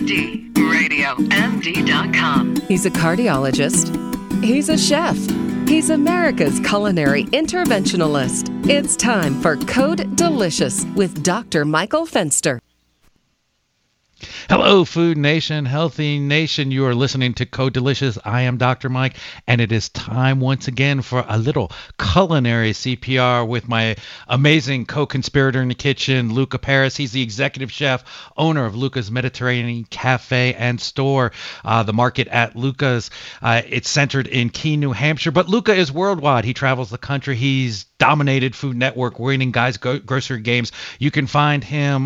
MDRadioMD.com. He's a cardiologist. He's a chef. He's America's culinary interventionalist. It's time for Code Delicious with Dr. Michael Fenster. Hello, Food Nation, Healthy Nation. You are listening to Code Delicious. I am Dr. Mike, and it is time once again for a little culinary CPR with my amazing co-conspirator in the kitchen, Luca Paris. He's the executive chef, owner of Luca's Mediterranean Cafe and Store. The market at Luca's, it's centered in Keene, New Hampshire, but Luca is worldwide. He travels the country. He's dominated Food Network, winning guys grocery games. You can find him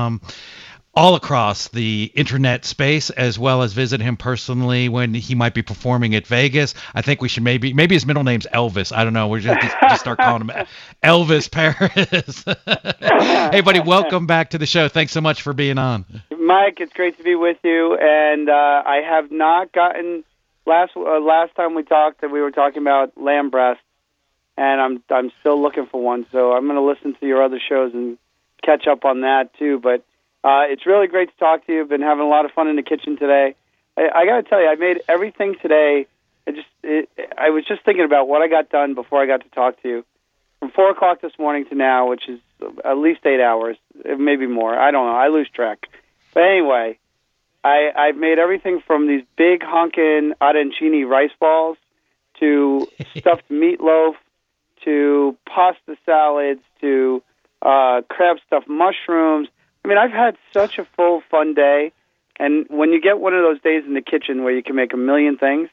all across the internet space, as well as visit him personally when he might be performing at Vegas. I think we should maybe his middle name's Elvis. I don't know. We're just start calling him Elvis Paris. Hey, buddy, welcome back to the show. Thanks so much for being on. Mike, it's great to be with you. And I have not gotten last time we talked, we were talking about lamb breast, and I'm still looking for one. So I'm going to listen to your other shows and catch up on that too. But it's really great to talk to you. I've been having a lot of fun in the kitchen today. I got to tell you, I made everything today. I was just thinking about what I got done before I got to talk to you. From 4 o'clock this morning to now, which is at least 8 hours, maybe more. I don't know. I lose track. But anyway, I've made everything from these big honkin' arancini rice balls to stuffed meatloaf to pasta salads to crab stuffed mushrooms. I mean, I've had such a full, fun day, and when you get one of those days in the kitchen where you can make a million things,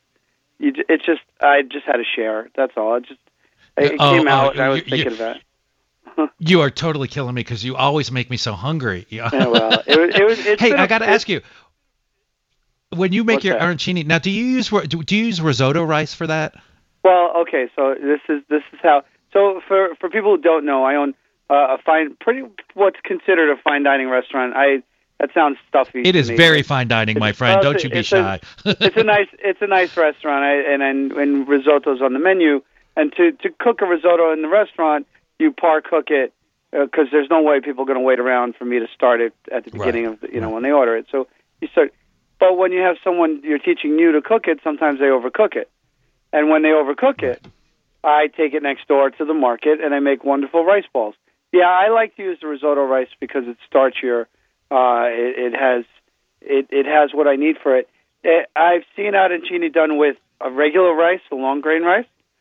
I just had to share. That's all. It came out, and I was thinking of that. You are totally killing me because you always make me so hungry. Yeah, well, hey, I got to ask you, when you make your arancini, now do you use risotto rice for that? Well, okay, so this is how. So for people who don't know, I own what's considered a fine dining restaurant. That sounds stuffy. It is very fine dining, my friend. Don't you be shy. It's a nice restaurant, and risotto's on the menu. And to cook a risotto in the restaurant, you par cook it because there's no way people are going to wait around for me to start it at the beginning of when they order it. So you start. But when you have someone you're teaching new to cook it, sometimes they overcook it, and when they overcook it, I take it next door to the market and I make wonderful rice balls. Yeah, I like to use the risotto rice because it's starchier. It has what I need for it. I've seen arancini done with a regular rice, a long grain rice,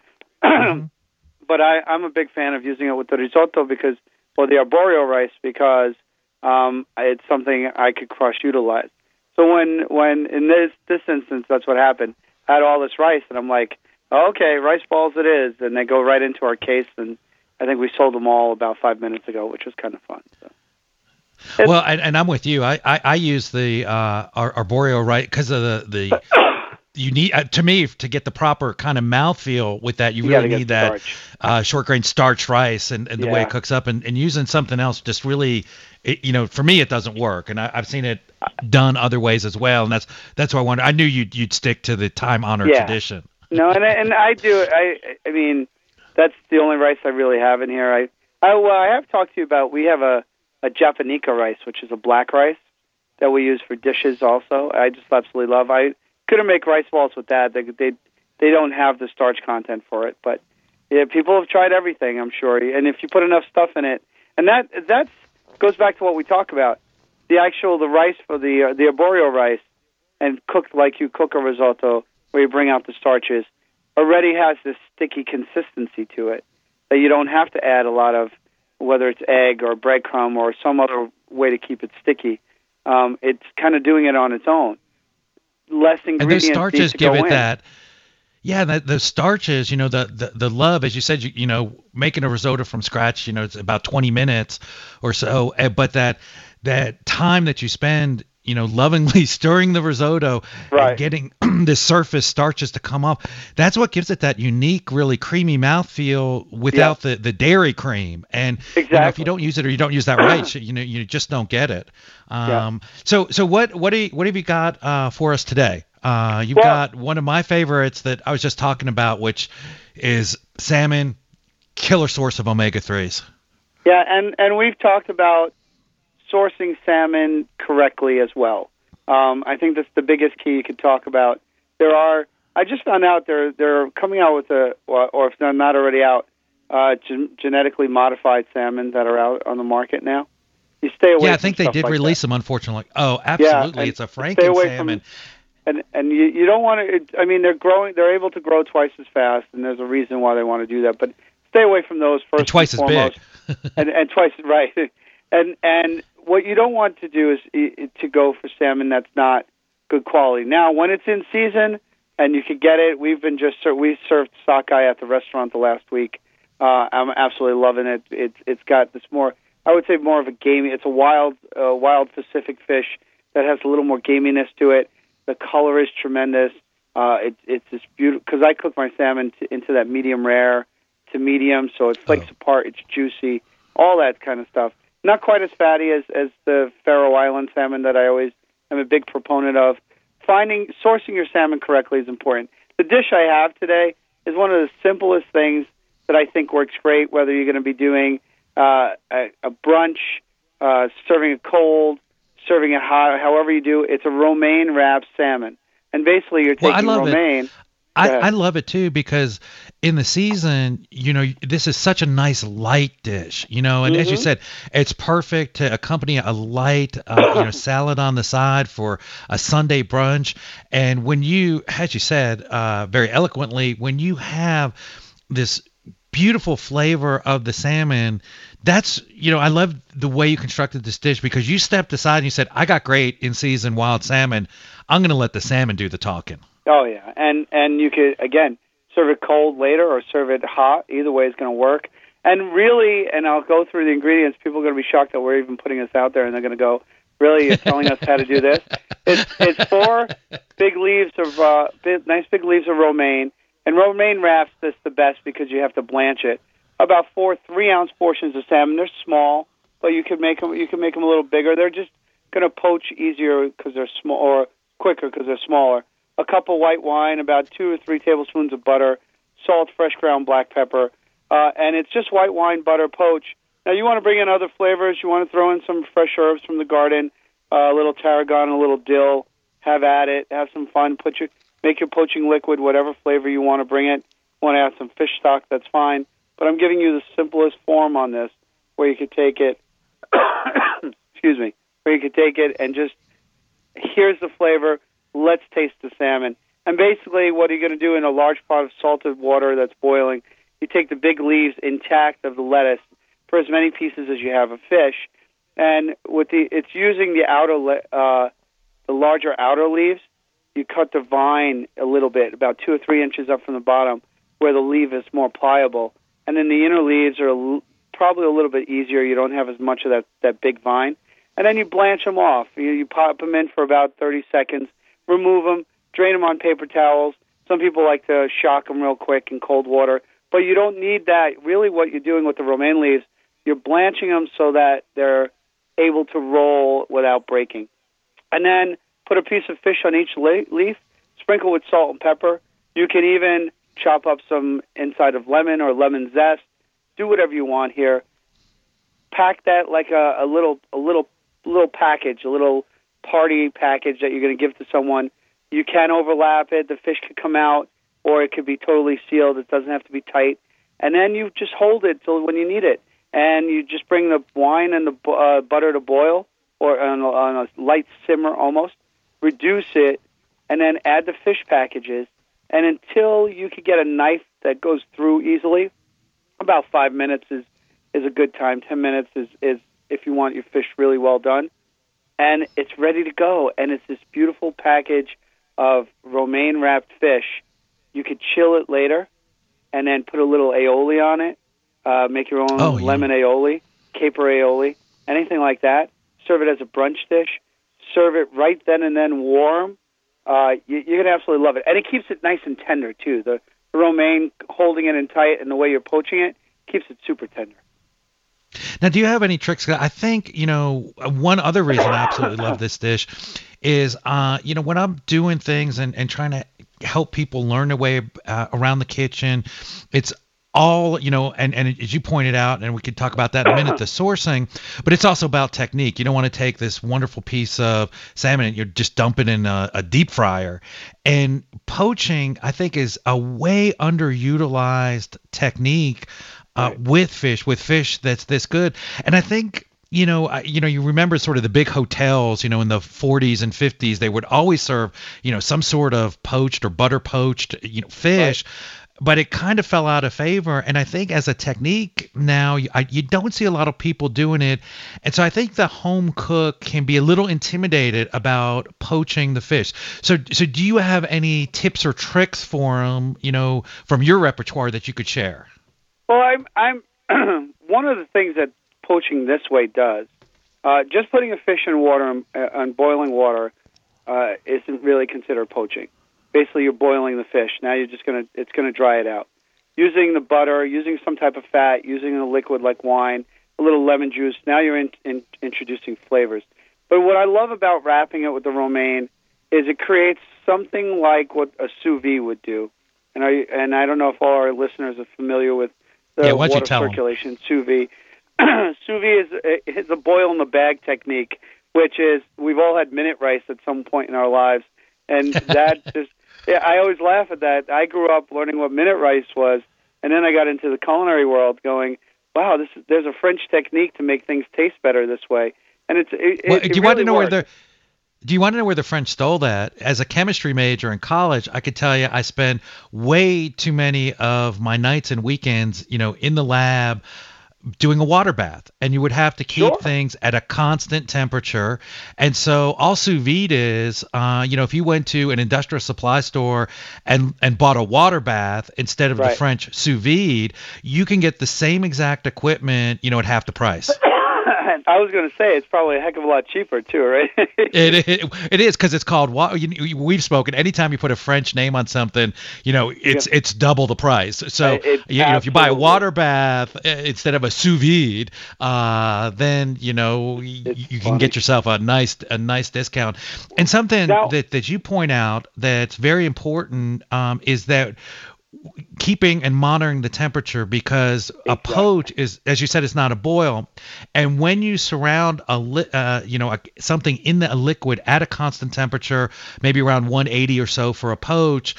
but I'm a big fan of using it with the risotto the arborio rice because it's something I could cross-utilize. So when in this instance, that's what happened. I had all this rice, and I'm like, okay, rice balls it is, and they go right into our case, and I think we sold them all about 5 minutes ago, which was kind of fun. So. Well, and I'm with you. I use the arborio rice because of the you need to me to get the proper kind of mouthfeel with that. You really need that short grain starch rice and the way it cooks up, and using something else just really, for me it doesn't work. And I've seen it done other ways as well, and that's why I wonder. I knew you'd stick to the time honored tradition. No, and I do. I mean. That's the only rice I really have in here. I have talked to you about, we have a Japonica rice, which is a black rice that we use for dishes also. I just absolutely love. I couldn't make rice balls with that. They don't have the starch content for it. But yeah, people have tried everything, I'm sure. And if you put enough stuff in it, and that goes back to what we talk about, the rice for the arborio rice and cooked like you cook a risotto where you bring out the starches, already has this sticky consistency to it that you don't have to add a lot of, whether it's egg or breadcrumb or some other way to keep it sticky. It's kind of doing it on its own. Less ingredients. And those starches to give go it in. that. Yeah, the starches, the love, as you said, making a risotto from scratch, it's about 20 minutes or so, but that time that you spend lovingly stirring the risotto and getting the surface starches to come up. That's what gives it that unique, really creamy mouthfeel without the dairy cream. And if you don't use it or you don't use that right, you just don't get it. So what have you got for us today? You've got one of my favorites that I was just talking about, which is salmon, killer source of omega-3s. Yeah, and we've talked about sourcing salmon correctly as well. I think that's the biggest key you could talk about. I just found out they're coming out with or if they're not already out, genetically modified salmon that are out on the market now. You stay away. Yeah, I from think they stuff did like release that. them, unfortunately. Oh, absolutely. Yeah, it's a Franken salmon. And you don't want to. I mean, they're able to grow twice as fast, and there's a reason why they want to do that. But stay away from those first. And twice as big. and twice right. And what you don't want to do is to go for salmon that's not good quality. Now, when it's in season and you can get it, we served sockeye at the restaurant the last week. I'm absolutely loving it. It's got this more, I would say, more of a gamey. It's a wild Pacific fish that has a little more gaminess to it. The color is tremendous. It's this beautiful, because I cook my salmon into that medium rare to medium, so it flakes apart. It's juicy, all that kind of stuff. Not quite as fatty as the Faroe Island salmon that I always am a big proponent of. Sourcing your salmon correctly is important. The dish I have today is one of the simplest things that I think works great, whether you're going to be doing a brunch, serving it cold, serving it hot, however you do. It's a romaine wrapped salmon. And basically you're taking romaine. I love it too, because in the season, this is such a nice light dish, and as you said, it's perfect to accompany a light, salad on the side for a Sunday brunch. And when you, as you said, very eloquently, when you have this beautiful flavor of the salmon, that's, I love the way you constructed this dish, because you stepped aside and you said, I got great in season wild salmon. I'm going to let the salmon do the talking. Oh, yeah. And you could, again, serve it cold later or serve it hot. Either way is going to work. And really, and I'll go through the ingredients, people are going to be shocked that we're even putting this out there, and they're going to go, really, you're telling us how to do this? It's 4 big leaves of, nice big leaves of romaine. And romaine wraps this the best because you have to blanch it. About 4 3-ounce portions of salmon. They're small, but you can make them a little bigger. They're just going to poach easier because they're small, or quicker because they're smaller. A cup of white wine, about 2 or 3 tablespoons of butter, salt, fresh ground black pepper, and it's just white wine, butter, poach. Now, you want to bring in other flavors. You want to throw in some fresh herbs from the garden, a little tarragon, a little dill. Have at it. Have some fun. Make your poaching liquid, whatever flavor you want to bring it. Want to add some fish stock, that's fine. But I'm giving you the simplest form on this, where you could take it, excuse me, where you could take it and just, here's the flavor. Let's taste the salmon. And basically, what are you going to do in a large pot of salted water that's boiling? You take the big leaves intact of the lettuce for as many pieces as you have of fish, and it's using the larger outer leaves. You cut the vine a little bit, about 2 or 3 inches up from the bottom, where the leaf is more pliable, and then the inner leaves are probably a little bit easier. You don't have as much of that big vine, and then you blanch them off. You pop them in for about 30 seconds. Remove them, drain them on paper towels. Some people like to shock them real quick in cold water, but you don't need that. Really, what you're doing with the romaine leaves, you're blanching them so that they're able to roll without breaking. And then put a piece of fish on each leaf, sprinkle with salt and pepper. You can even chop up some inside of lemon or lemon zest. Do whatever you want here. Pack that like a little package, a little party package that you're going to give to someone. You can overlap it. The fish could come out, or it could be totally sealed. It doesn't have to be tight. And then you just hold it till when you need it. And you just bring the wine and the butter to boil, or on a light simmer almost. Reduce it, and then add the fish packages. And until you could get a knife that goes through easily, about 5 minutes is a good time. 10 minutes is if you want your fish really well done. And it's ready to go. And it's this beautiful package of romaine-wrapped fish. You could chill it later and then put a little aioli on it. Make your own lemon aioli, caper aioli, anything like that. Serve it as a brunch dish. Serve it right then and then warm. You're going to absolutely love it. And it keeps it nice and tender, too. The romaine, holding it in tight, and the way you're poaching it, keeps it super tender. Now, do you have any tricks? I think, one other reason I absolutely love this dish is, when I'm doing things and trying to help people learn their way around the kitchen, it's all, and as you pointed out, and we could talk about that in a minute, the sourcing, but it's also about technique. You don't want to take this wonderful piece of salmon and you're just dumping in a deep fryer. And poaching, I think, is a way underutilized technique with fish that's this good. And I think, you remember sort of the big hotels, in the 40s and 50s, they would always serve, some sort of poached or butter poached, fish. Right. But it kind of fell out of favor. And I think as a technique now, you don't see a lot of people doing it. And so I think the home cook can be a little intimidated about poaching the fish. So do you have any tips or tricks for them, from your repertoire that you could share? Well, I'm one of the things that poaching this way does, just putting a fish in water on boiling water isn't really considered poaching. Basically, you're boiling the fish. Now it's gonna dry it out. Using the butter, using some type of fat, using a liquid like wine, a little lemon juice. Now you're introducing flavors. But what I love about wrapping it with the romaine is it creates something like what a sous vide would do. And I don't know if all our listeners are familiar with the water circulation sous vide. Sous vide is a boil in the bag technique, which is we've all had minute rice at some point in our lives, and that just. Yeah, I always laugh at that. I grew up learning what minute rice was, and then I got into the culinary world going, wow, there's a French technique to make things taste better this way. And do you want to know where the French stole that? As a chemistry major in college, I could tell you I spent way too many of my nights and weekends, in the lab doing a water bath, and you would have to keep things at a constant temperature. And so all sous vide is, if you went to an industrial supply store and bought a water bath instead of the French sous vide, you can get the same exact equipment, at half the price. I was going to say it's probably a heck of a lot cheaper too, right? It is, because it's called water. We've spoken. Anytime you put a French name on something, it's double the price. So if you buy a water bath instead of a sous vide, then you can get yourself a nice discount. And something that you point out that's very important is that keeping and monitoring the temperature, because a poach is, as you said, it's not a boil. And when you surround something in a liquid at a constant temperature, maybe around 180 or so for a poach,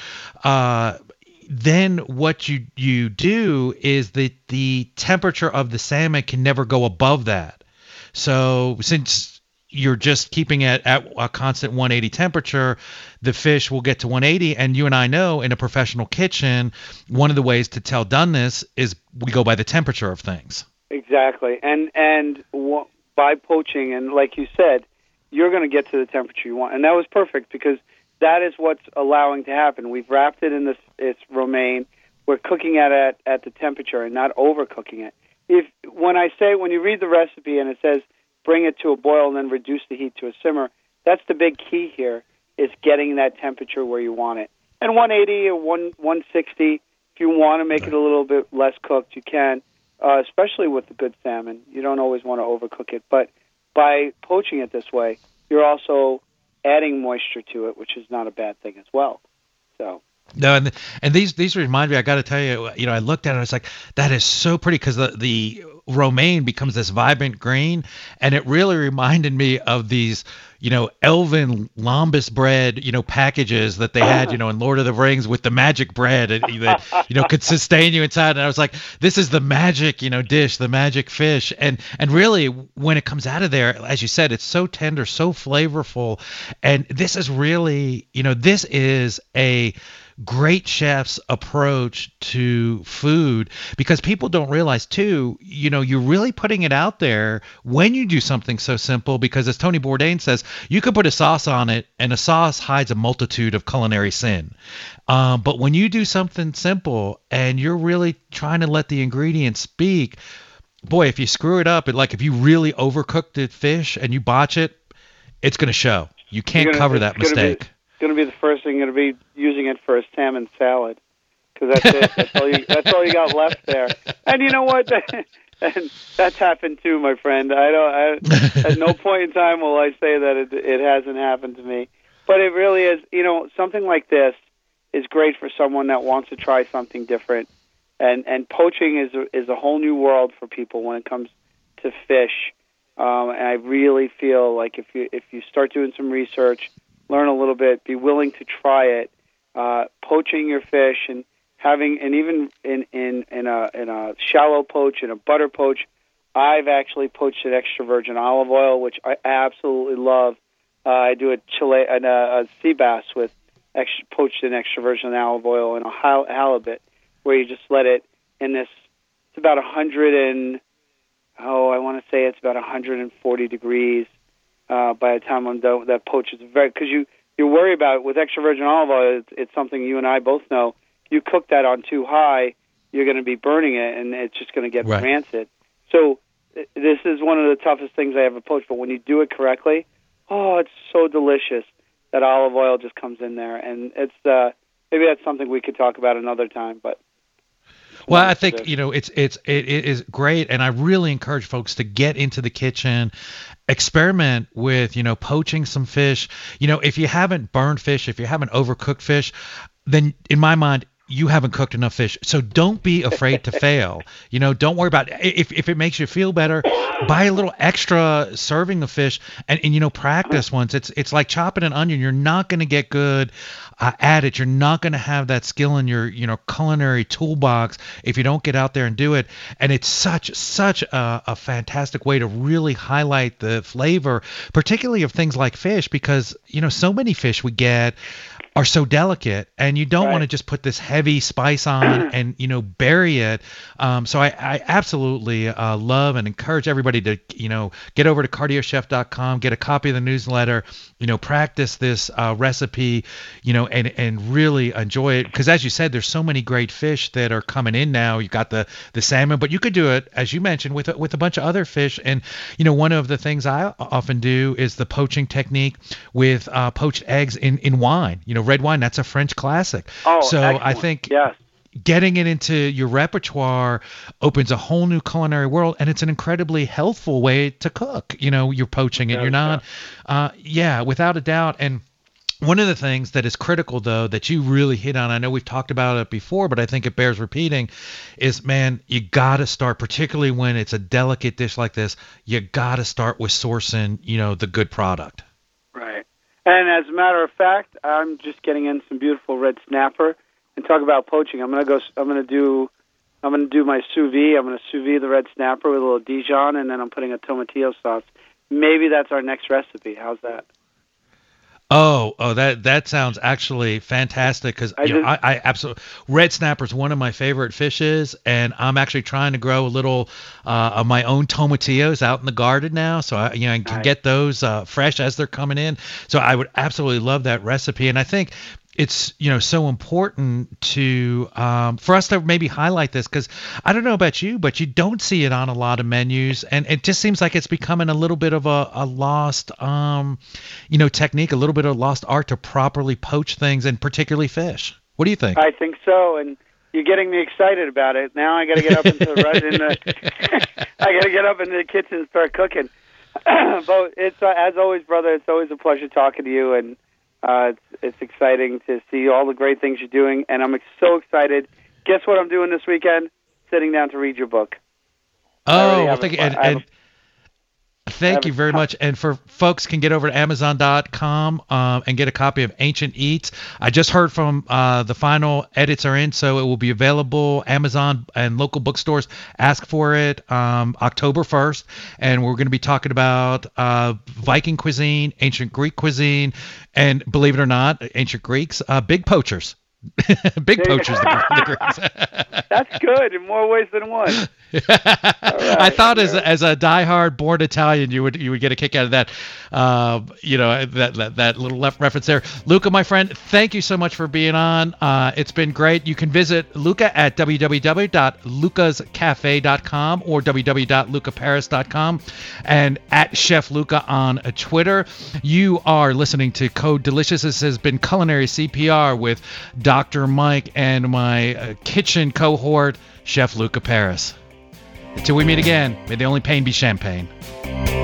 then what you do is that the temperature of the salmon can never go above that. So since you're just keeping it at a constant 180 temperature, the fish will get to 180. And you and I know in a professional kitchen, one of the ways to tell doneness is we go by the temperature of things. Exactly. And by poaching, and like you said, you're going to get to the temperature you want. And that was perfect, because that is what's allowing to happen. We've wrapped it in this romaine. We're cooking it at the temperature and not overcooking it. When you read the recipe and it says, bring it to a boil and then reduce the heat to a simmer, that's the big key here, is getting that temperature where you want it. And 180 or 160, if you want to make it a little bit less cooked, you can, especially with the good salmon. You don't always want to overcook it. But by poaching it this way, you're also adding moisture to it, which is not a bad thing as well. So. No, and these remind me, I got to tell you, I looked at it, I was like, that is so pretty, because the romaine becomes this vibrant green, and it really reminded me of these, elven lembas bread, packages that they had, in Lord of the Rings with the magic bread that, could sustain you inside. And I was like, this is the magic, dish, the magic fish. And really, when it comes out of there, as you said, it's so tender, so flavorful. And this is really, this is a great chef's approach to food, because people don't realize too, you're really putting it out there when you do something so simple, because as Tony Bourdain says, you could put a sauce on it, and a sauce hides a multitude of culinary sin. But when you do something simple and you're really trying to let the ingredients speak, boy, if you screw it up, if you really overcook the fish and you botch it, it's going to show. You can't cover that mistake. Going to be the first thing. Going to be using it for a salmon salad, because that's it. That's all you got left there. And you know what? And that's happened too, my friend. At no point in time will I say that it hasn't happened to me. But it really is. Something like this is great for someone that wants to try something different. And poaching is a whole new world for people when it comes to fish. And I really feel like if you start doing some research, learn a little bit, be willing to try it, poaching your fish and even in a shallow poach, in a butter poach, I've actually poached an extra virgin olive oil, which I absolutely love. I do a sea bass with poached in extra virgin olive oil and a halibut, where you just let it in this. It's about 140 degrees by the time I'm done. That poach is because you worry about it with extra virgin olive oil. It's something you and I both know. You cook that on too high, you're going to be burning it, and it's just going to get rancid. So this is one of the toughest things I ever poached. But when you do it correctly, it's so delicious. That olive oil just comes in there, and it's maybe that's something we could talk about another time. But well, I think it is great, and I really encourage folks to get into the kitchen, experiment with poaching some fish. If you haven't burned fish, if you haven't overcooked fish, then in my mind, you haven't cooked enough fish. So don't be afraid to fail. Don't worry about it. If it makes you feel better, buy a little extra serving of fish and practice once. It's like chopping an onion. You're not going to get good at it. You're not going to have that skill in your culinary toolbox if you don't get out there and do it. And it's such a fantastic way to really highlight the flavor, particularly of things like fish, because so many fish we get are so delicate, and you don't want to just put this heavy spice on and bury it. So I absolutely love and encourage everybody to get over to cardiochef.com, get a copy of the newsletter, practice this recipe, and really enjoy it, because as you said, there's so many great fish that are coming in now. You've got the salmon, but you could do it, as you mentioned, with a bunch of other fish. And one of the things I often do is the poaching technique with poached eggs in wine. Red wine, that's a French classic. So excellent. I think getting it into your repertoire opens a whole new culinary world, and it's an incredibly healthful way to cook. You're poaching it. You're not, without a doubt. And one of the things that is critical, though, that you really hit on, I know we've talked about it before, but I think it bears repeating, is, man, you got to start, particularly when it's a delicate dish like this, you got to start with sourcing, the good product. Right. And as a matter of fact, I'm just getting in some beautiful red snapper. And talk about poaching. I'm gonna do my sous vide. I'm gonna sous vide the red snapper with a little Dijon, and then I'm putting a tomatillo sauce. Maybe that's our next recipe. How's that? Oh, that sounds actually fantastic, because I absolutely, red snapper is one of my favorite fishes, and I'm actually trying to grow a little of my own tomatillos out in the garden now, so I can get those fresh as they're coming in. So I would absolutely love that recipe, and I think it's so important to for us to maybe highlight this, because I don't know about you, but you don't see it on a lot of menus, and it just seems like it's becoming a little bit of a lost technique, a little bit of lost art to properly poach things, and particularly fish. What do you think? I think so, and you're getting me excited about it. Now I got to get up into the kitchen and start cooking. But it's as always, brother. It's always a pleasure talking to you, and it's exciting to see all the great things you're doing, and I'm so excited. Guess what I'm doing this weekend? Sitting down to read your book. Thank you very much. And for folks can get over to Amazon.com and get a copy of Ancient Eats. I just heard from the final edits are in, so it will be available Amazon and local bookstores. Ask for it October 1st. And we're going to be talking about Viking cuisine, ancient Greek cuisine, and believe it or not, ancient Greeks, big poachers. Big poachers, the Greeks. That's good in more ways than one. Right, I thought as a diehard born Italian, you would get a kick out of that. That little left reference there. Luca, my friend, thank you so much for being on. It's been great. You can visit Luca at www.lucascafe.com or www.lucaparis.com and at Chef Luca on Twitter. You are listening to Code Delicious. This has been Culinary CPR with Dr. Mike and my kitchen cohort, Chef Luca Paris. Until we meet again, may the only pain be champagne.